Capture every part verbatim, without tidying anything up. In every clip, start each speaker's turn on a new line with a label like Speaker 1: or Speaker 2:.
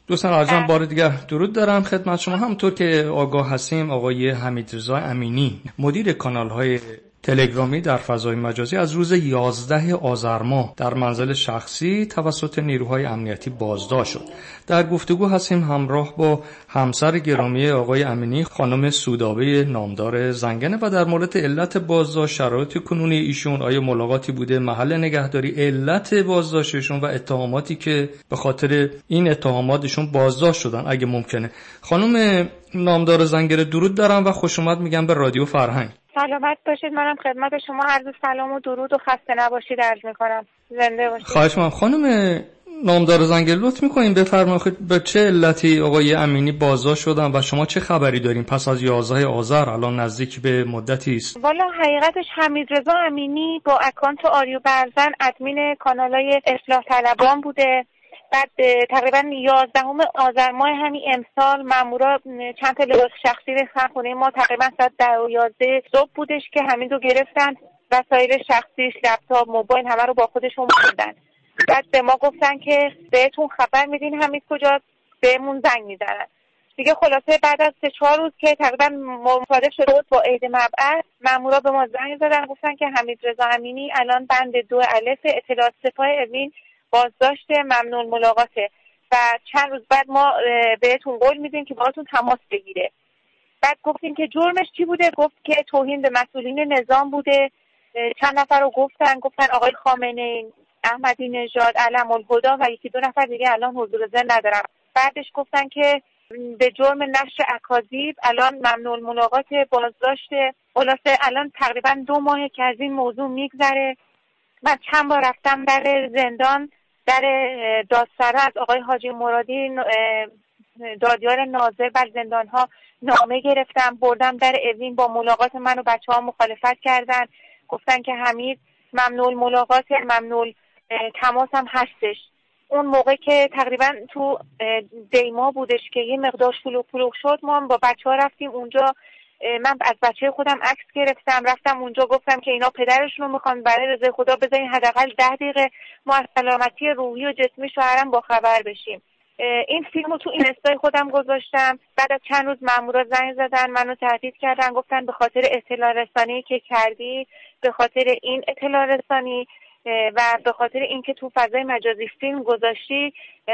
Speaker 1: دوستان عزیزم بار دیگر درود دارم خدمت شما. همونطور که آگاه هستیم آقای حمیدرضا امینی مدیر کانال‌های تلگرامی در فضای مجازی از روز یازده آذر ماه در منزل شخصی توسط نیروهای امنیتی بازداشت شد. در گفتگو هستیم همراه با همسر گرامی آقای امینی خانم سودابه نامدار زنگنه و در مورد علت بازداشت، شرایط کنونی ایشون، آیا ملاقاتی بوده، محل نگهداری، علت بازداشتشون و اتهاماتی که به خاطر این اتهاماتشون بازداشت شدن اگه ممکنه. خانم نامدار زنگنه درود دارم و خوش اومد میگم به رادیو فرهنگ.
Speaker 2: سلامت باشید. منم خدمت شما عرض سلام و درود و خسته نباشید عرض میکنم. زنده باشید.
Speaker 1: خواهش می‌کنم. خانم نامدار زنگنه لطف می‌کنین بفرمایید به چه علتی آقای امینی بازداشت شدن و شما چه خبری دارین پس از یازده آذر، الان نزدیک به مدتی است؟
Speaker 2: والا حقیقتش حمیدرضا امینی با اکانت آریو برزن ادمین کانالای اصلاح طلبان بوده. بعد تقریبا یازدهم آذر ماه همین امسال مامورا چند تا لباس شخصی ریختن خونه ما. تقریبا ساعت ده و یازده صبح بودش که حمید رو گرفتن، وسایل شخصیش، لپتاپ، موبایل همه رو با خودشون بردن. بعد به ما گفتن که بهتون خبر میدین حمید کجاست، بهمون زنگ میزنن. دیگه خلاصه بعد از سه چهار روز که تقریبا مصادف شده بود با عید مبعث، مامورا به ما زنگ زدن گفتن که حمیدرضا امینی الان بند دو الف اطلاعات سپاه اوین بازداشت ممنوع ملاقاته و چند روز بعد ما بهتون قول میدیم که باهاتون تماس بگیره. بعد گفتیم که جرمش چی بوده؟ گفت که توهین به مسئولین نظام بوده. چند نفر رو گفتن گفتن آقای خامنه‌ای، احمدی نژاد، علم الهدا و یکی دو نفر دیگه الان حضور ذهن ندارم. بعدش گفتن که به جرم نشر اکاذیب الان ممنوع ملاقات بازداشت. خلاصه الان تقریبا دو ماه که از این موضوع میگذره. من چند بار رفتم در زندان، در دادسرا از آقای حاجی مرادی دادیار ناظر بر زندان ها نامه گرفتم، بردم در اوین، با ملاقات من و بچه ها مخالفت کردن، گفتن که حمید ممنوع ملاقات، ممنوع تماس هم هستش. اون موقع که تقریبا تو دیما بودش که یه مقدار شلوغ پلوغ شد، ما هم با بچه ها رفتیم اونجا. من از بچه خودم عکس گرفتم، رفتم اونجا گفتم که اینا پدرشون رو میخوان، برای رضای خدا بذارین حداقل ده دقیقه ما از سلامتی روحی و جسمی شوهرم با خبر بشیم. این فیلمو تو اینستای خودم گذاشتم. بعد از چند روز مامورا زنگ زدن، منو تهدید کردن، گفتن به خاطر اطلاع رسانی که کردی، به خاطر این اطلاع رسانی و به خاطر اینکه تو فضای مجازی فیلم گذاشتی،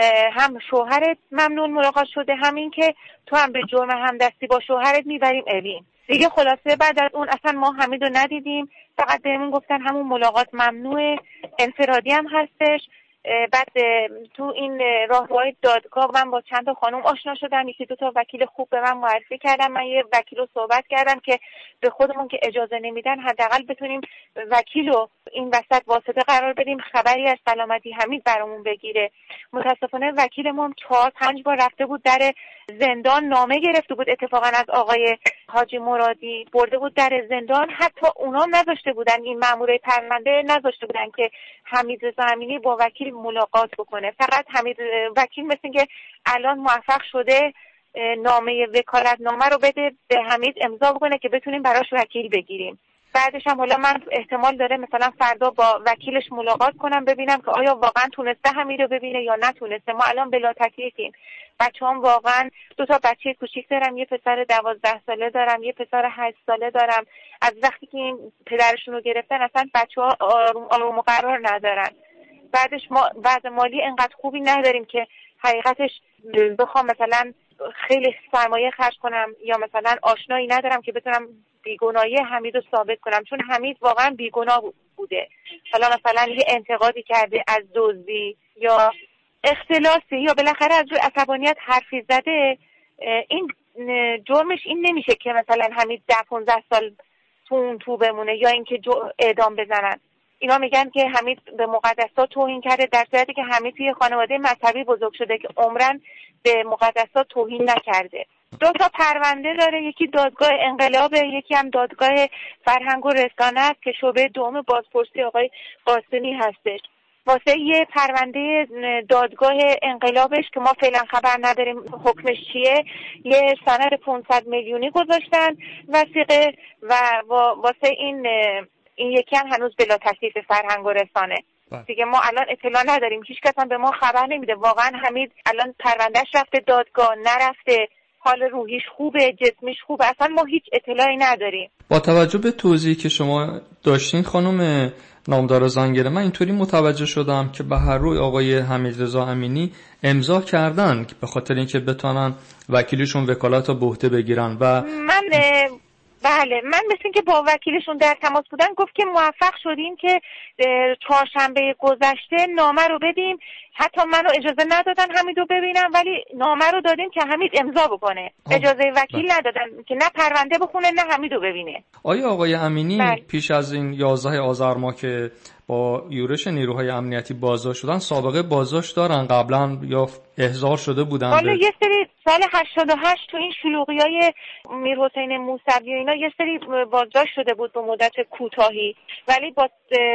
Speaker 2: هم شوهرت ممنوع ملاقات شده، همین که تو هم به جرم همدستی با شوهرت میبریم اوین. دیگه خلاصه بعد از اون اصلا ما حمیدو ندیدیم، فقط بهمون گفتن همون ملاقات ممنوعه، انفرادی هم هستش. بعد تو این راهروهای دادگاه من با چند تا خانم آشنا شدم، یکی دو تا وکیل خوب به من معرفی کردم. من یه وکیل رو صحبت کردم که به خودمون که اجازه نمیدن حداقل بتونیم وکیل رو این وسط واسطه قرار بدیم، خبری از سلامتی حمید برامون بگیره. متاسفانه وکیلمون چهار پنج بار رفته بود در زندان، نامه گرفته بود اتفاقا از آقای حاجی مرادی، برده بود در زندان، حتی اونا نذاشته بودن، این مامورای پرونده نذاشته بودن که حمیدرضا امینی با وکیل ملاقات بکنه. فقط حمید وکیل مثل که الان موفق شده نامه وکالت نامه رو بده به حمید امضا بکنه که بتونیم براش وکیل بگیریم. بعدش هم حالا من احتمال داره مثلا فردا با وکیلش ملاقات کنم ببینم که آیا واقعا تونسته حمید رو ببینه یا نتونسته. ما الان بلا تکلیفیم. بچه‌ام واقعا دو تا بچه کوچیک دارم، یه پسر دوازده ساله دارم، یه پسر هشت ساله دارم. از وقتی که این پدرشون رو گرفتن اصلا بچه‌ها آروم آروم و قرار ندارن. بعدش ما وضع مالی انقدر خوبی نداریم که حقیقتش بخوام مثلا خیلی سرمایه خرج کنم، یا مثلا آشنایی ندارم که بتونم بیگناهی حمید رو ثابت کنم، چون حمید واقعا بیگناه بوده. حالا مثلا یه انتقادی کرده از دزدی یا اختلاسی یا بالاخره از روی عصبانیت حرفی زده، این جرمش این نمیشه که مثلا حمید ده پانزده سال تو اون تو بمونه یا اینکه اعدام بزنن. اینا میگن که حمید به مقدسات توهین کرده، در صورتی که حمید توی خانواده مذهبی بزرگ شده که عمرن به مقدسات توهین نکرده. دو تا پرونده داره، یکی دادگاه انقلاب، یکی هم دادگاه فرهنگ و رسانه است که شعبه دوم بازپرسی آقای قاسمی هستش. واسه یه پرونده دادگاه انقلابش که ما فعلا خبر نداریم حکمش چیه، یه سند پانصد میلیونی گذاشتن وثیقه، و واسه این این یکی هم هنوز بلا تکلیف فرهنگ و رسانه. دیگه ما الان اطلاع نداریم، هیچ کس هم به ما خبر نمیده. واقعا حمید الان پروندهش رفته دادگاه نرفته، حال روحیش خوبه، جسمیش خوبه، اصلا ما هیچ اطلاعی نداریم.
Speaker 1: با توجه به توضیحی که شما داشتین خانم نامدار زنگره، من اینطوری متوجه شدم که به هر روی آقای حمیدرضا امینی امضا کردن به خاطر اینکه بتونن وکیلشون وکالت رو به عهده بگیرن و
Speaker 2: من بله من مثل این که با وکیلشون در تماس بودن، گفت که موفق شدیم که چهارشنبه گذشته نامه رو بدیم، حتی منو اجازه ندادن حمیدو ببینم ولی نامه رو دادیم که حمید امضا بکنه. اجازه وکیل بله. ندادن که نه پرونده بخونه نه حمیدو ببینه.
Speaker 1: آیا آقای امینی بله. پیش از این یازده آذر ماه که با یورش نیروهای امنیتی بازداشت شدن سابقه بازداشت دارن؟ قبلا یا احضار شده بودن؟
Speaker 2: حالا یه سری سال هشتاد و هشت تو این شلوغیای میرحسین موسوی اینا یه سری بازداشت شده بود به مدت کوتاهی، ولی با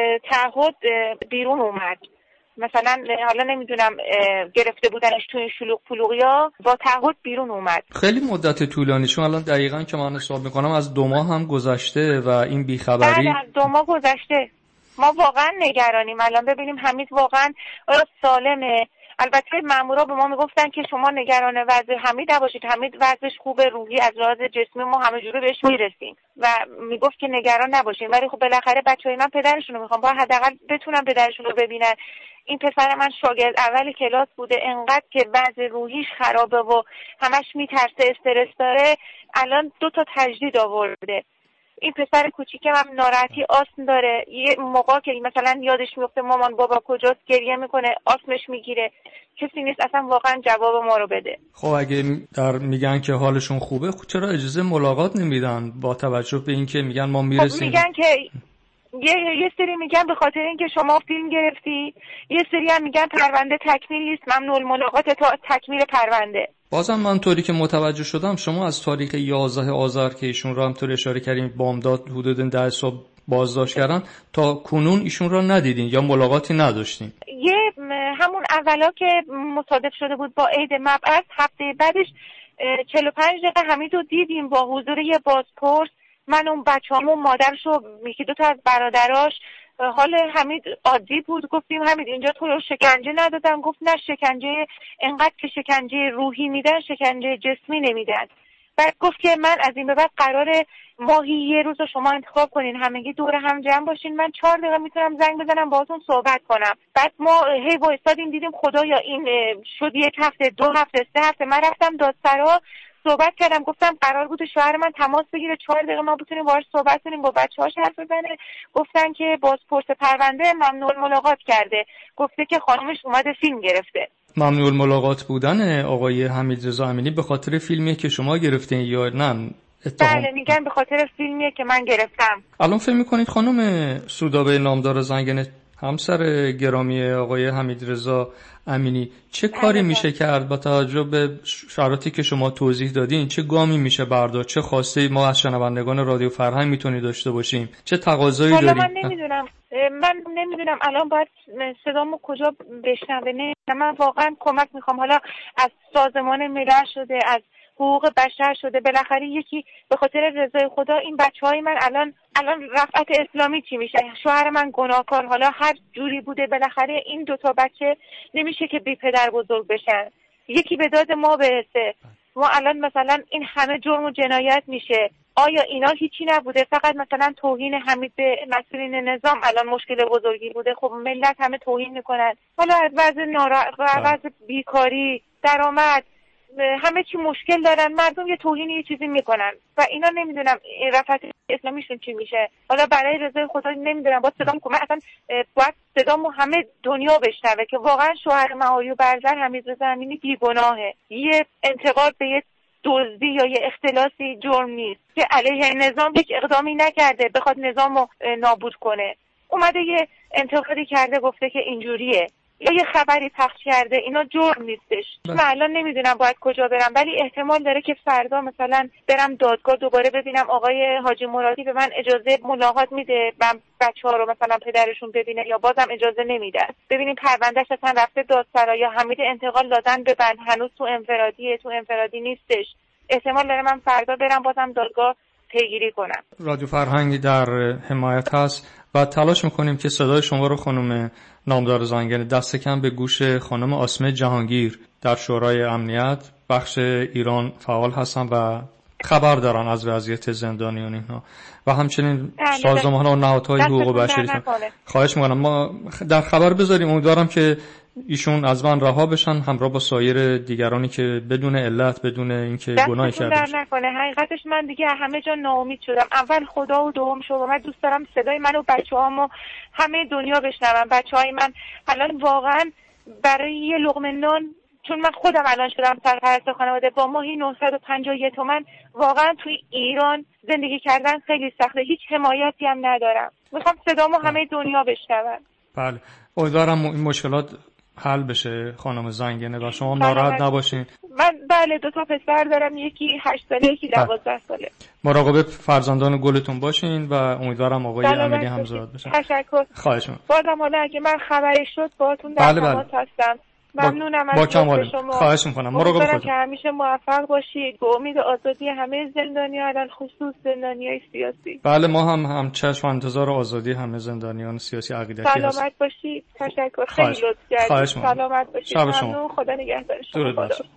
Speaker 2: تعهد بیرون اومد. مثلا حالا نمیدونم گرفته بودنش تو این شلوغ پلوغیا، با تعهد بیرون اومد.
Speaker 1: خیلی مدت طولانی، چون الان دقیقاً که من حساب میکنم از دو ماه هم گذشته و این بیخبری.
Speaker 2: بله از دو ماه گذشته. ما واقعا نگرانیم الان ببینیم حمید واقعا آیا سالمه. البته مامورا به ما میگفتن که شما نگران وضع حمید نباشید، حمید وضعش خوبه، روحی از لحاظ جسمی ما همه جوره بهش میرسیم و میگفت که نگران نباشین. ولی خب بالاخره بچهای من پدرشون رو میخوام، باید حداقل بتونم پدرشون رو ببینن. این پسر من شاگرد اول کلاس بوده، انقدر که وضع روحیش خرابه و همش میترسه، استرس داره، الان دو تا تجدید آورده. این پسر کوچیکم هم ناراحتی آسم داره، یه موقع که مثلا یادش میفته مامان بابا کجاست گریه میکنه، آسمش میگیره، کسی نیست اصلا واقعا جواب ما رو بده.
Speaker 1: خب اگه در میگن که حالشون خوبه، خب چرا اجازه ملاقات نمیدن با توجه به اینکه میگن ما میرسیم؟
Speaker 2: خب میگن که یه یه سری میگن به خاطر اینکه شما فیلم گرفتی، یه سری هم میگن پرونده تکمیلی است، ممنوع الملاقات تا تکمیل پرونده.
Speaker 1: بازم من طوری که متوجه شدم شما از تاریخ یازده آذر که ایشون رو هم طور اشاره کردیم بامداد حدود ده صبح بازداشت کردن تا کنون ایشون رو ندیدین یا ملاقاتی نداشتین؟
Speaker 2: یه همون اولا که مصادف شده بود با عید مبعث، هفته بعدش چهل و پنج دقیقه حمید رو دیدیم با حضور یه بازپرس، من اون بچه‌هامو مادرش و یکی دو تا از برادراش. حال حمید عادی بود، گفتیم حمید اینجا تو رو شکنجه ندادن؟ گفت نه، شکنجه انقدر که شکنجه روحی میدن شکنجه جسمی نمیدن. بعد گفت که من از این به بعد قراره ماهی یه روز رو شما انتخاب کنین همگی دور هم جمع باشین، من چهار دقیقه میتونم زنگ بزنم باهاتون صحبت کنم. بعد ما هی وایسادیم دیدیم خدایا این شد یک هفته، دو هفته، سه هفته. من رفتم دادسرا صحبت کردم، گفتم قرار بود شوهر من تماس بگیره چهار دقیقه ما بتونیم باهاش صحبت کنیم، با بچه‌هاش حرف بزنه. گفتن که بازپرس پرونده ممنوع الملاقات کرده، گفته که خانمش اومده فیلم گرفته.
Speaker 1: ممنوع الملاقات بودن آقای حمیدرضا امینی به خاطر فیلمیه که شما گرفتین یا نه؟ اتهام.
Speaker 2: بله میگن به خاطر فیلمیه که من گرفتم.
Speaker 1: الان فکر می‌کنید خانم سودابه نامدار زنگنه، همسر گرامی آقای حمیدرضا امینی، چه کاری میشه کرد با توجه به شرایطی که شما توضیح دادین؟ چه گامی میشه برداشت؟ چه خواسته ما از شنوندگان رادیو فرهنگ میتونی داشته باشیم؟ چه تقاضایی داریم؟
Speaker 2: من نمیدونم من نمیدونم الان باید صدامو کجا بشنوه. نه من واقعا کمک میخوام. حالا از سازمان ملل شده، از حقوق بشر شده، بالاخره یکی به خاطر رضای خدا این بچهای من الان الان رفعت اسلامی چی میشه؟ شوهر من گناهکار، حالا هر جوری بوده بالاخره این دوتا بچه نمیشه که بی پدر بزرگ بشن، یکی به داد ما برسه. ما الان مثلا این همه جرم و جنایت میشه، آیا اینا هیچی نبوده؟ فقط مثلا توهین حمید به مسئولین نظام الان مشکل بزرگی بوده. خب ملت همه توهین میکنن، حالا از وضع نارا... وضع بیکاری، درآمد، همه چی مشکل دارن، مردم یه توهین یه چیزی میکنن و اینا نمیدونم رفعت اسلامیشون چی میشه. حالا برای رضای خدا نمیدونم با صدام کنم، اصلا باید صدامو همه دنیا بشنوه که واقعا شوهر من آریو برزن حمیدرضا امینی بیگناهه. یه انتقاد به یه دزدی یا یه اختلاسی جرم نیست که علیه نظام یک اقدامی نکرده بخواد نظامو نابود کنه. اومده یه انتقادی کرده گفته که اینجوریه یا یه خبری پخش کرده، اینا جرم نیستش. من الان نمیدونم باید کجا برم، ولی احتمال داره که فردا مثلا برم دادگاه دوباره ببینم آقای حاجی مرادی به من اجازه ملاقات میده، من بچه‌ها رو مثلا پدرشون ببینه یا بازم اجازه نمیده. ببینیم پروندهش اصلا رفته دادسرا یا حمید انتقال دادن به بند هنوز تو انفرادیه، تو انفرادی نیستش. احتمال داره من فردا برم بازم دادگاه پیگیری کنم.
Speaker 1: رادیو فرهنگ در حمایت هست و تلاش میکنیم که صدای شما رو خانم نامدار زنگنه دست کم به گوش خانم آسمه جهانگیر در شورای امنیت بخش ایران فعال هستن و خبر دارن از وضعیت زندانیان اینها و همچنین سازمان ها و نهادهای حقوق بشری. خواهش میکنم ما در خبر بذاریم، امیدوارم که ایشون از من رها بشن همراه با سایر دیگرانی که بدون علت بدون اینکه گناهی کرده باشن.
Speaker 2: نکنه حقیقتش من دیگه همه جا ناامید شدم. اول خدا و دوم شما. من دوست دارم صدای من و بچه‌هامو همه دنیا بشنون. بچه‌های من الان واقعا برای یه لقمه نان، چون من خودم الان شدم سرپرست خانواده، با ماهی نهصد و پنجاه و یک تومن واقعا توی ایران زندگی کردن خیلی سخته. هیچ حمایتی هم ندارم. میخوام صدامو همه دنیا بشنون.
Speaker 1: بله امیدوارم این مشکلات حل بشه خانم زنگنه و شما ناراحت نباشین.
Speaker 2: من بله دو تا پسر دارم، یکی هشت ساله یکی دوازده ساله.
Speaker 1: مراقب فرزندان گلتون باشین و امیدوارم آقای امینی هم زاد بشن.
Speaker 2: تشکر.
Speaker 1: خواهش می‌کنم.
Speaker 2: بازم حالا اگه من خبری شد باهاتون در تماس هستم. ممنونم از شما.
Speaker 1: خواهش می‌کنم. مراقب خودتون.
Speaker 2: که همیشه موفق باشید. به امید آزادی همه زندانیان، خصوص زندانیای سیاسی.
Speaker 1: بله ما هم هم چشم انتظار آزادی همه زندانیان سیاسی عقیدتی هستیم.
Speaker 2: سلامت باشید. تشکر. خیلی لطف کردید. سلامت باشید.
Speaker 1: ممنون.
Speaker 2: خدا نگهدار شما.